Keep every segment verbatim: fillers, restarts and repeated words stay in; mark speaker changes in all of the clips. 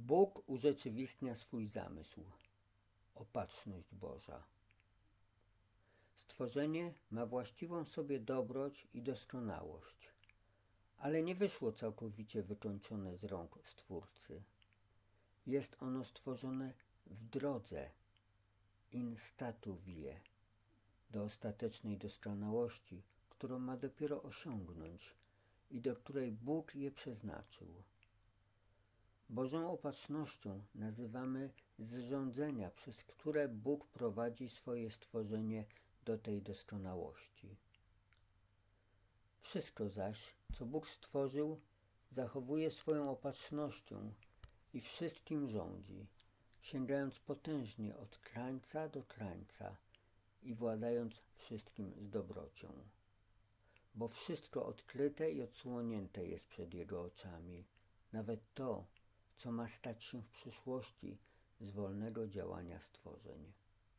Speaker 1: Bóg urzeczywistnia swój zamysł. Opatrzność Boża. Stworzenie ma właściwą sobie dobroć i doskonałość, ale nie wyszło całkowicie wykończone z rąk Stwórcy. Jest ono stworzone w drodze, in statu vie, do ostatecznej doskonałości, którą ma dopiero osiągnąć i do której Bóg je przeznaczył. Bożą opatrznością nazywamy zrządzenia, przez które Bóg prowadzi swoje stworzenie do tej doskonałości. Wszystko zaś, co Bóg stworzył, zachowuje swoją opatrznością i wszystkim rządzi, sięgając potężnie od krańca do krańca i władając wszystkim z dobrocią. Bo wszystko odkryte i odsłonięte jest przed Jego oczami, nawet to, co ma stać się w przyszłości z wolnego działania stworzeń.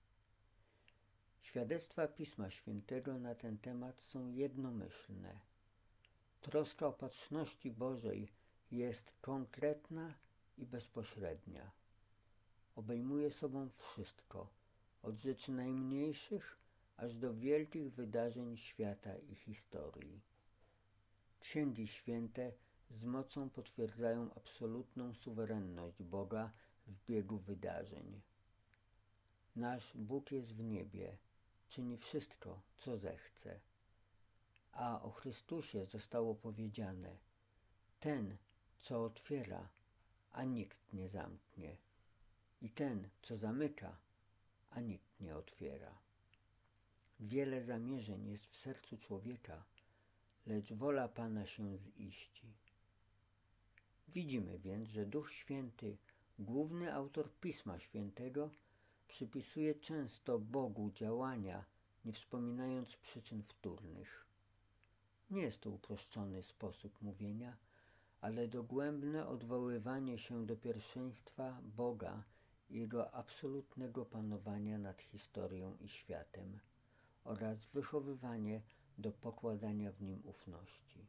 Speaker 1: Świadectwa Pisma Świętego na ten temat są jednomyślne. Troska opatrzności Bożej jest konkretna i bezpośrednia. Obejmuje sobą wszystko, od rzeczy najmniejszych aż do wielkich wydarzeń świata i historii. Księgi święte z mocą potwierdzają absolutną suwerenność Boga w biegu wydarzeń. Nasz Bóg jest w niebie, czyni wszystko, co zechce. A o Chrystusie zostało powiedziane: ten, co otwiera, a nikt nie zamknie, i ten, co zamyka, a nikt nie otwiera. Wiele zamierzeń jest w sercu człowieka, lecz wola Pana się ziści. Widzimy więc, że Duch Święty, główny autor Pisma Świętego, przypisuje często Bogu działania, nie wspominając przyczyn wtórnych. Nie jest to uproszczony sposób mówienia, ale dogłębne odwoływanie się do pierwszeństwa Boga i Jego absolutnego panowania nad historią i światem oraz wychowywanie do pokładania w nim ufności.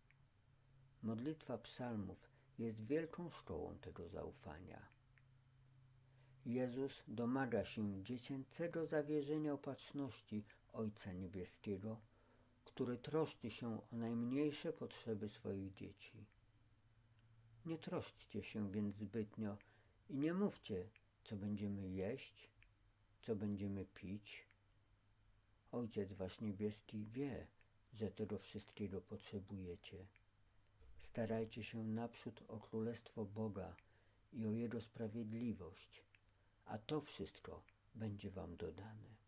Speaker 1: Modlitwa psalmów jest wielką szkołą tego zaufania. Jezus domaga się dziecięcego zawierzenia opatrzności Ojca Niebieskiego, który troszczy się o najmniejsze potrzeby swoich dzieci. Nie troszczcie się więc zbytnio i nie mówcie, co będziemy jeść, co będziemy pić. Ojciec wasz niebieski wie, że tego wszystkiego potrzebujecie. Starajcie się naprzód o Królestwo Boga i o Jego sprawiedliwość, a to wszystko będzie wam dodane.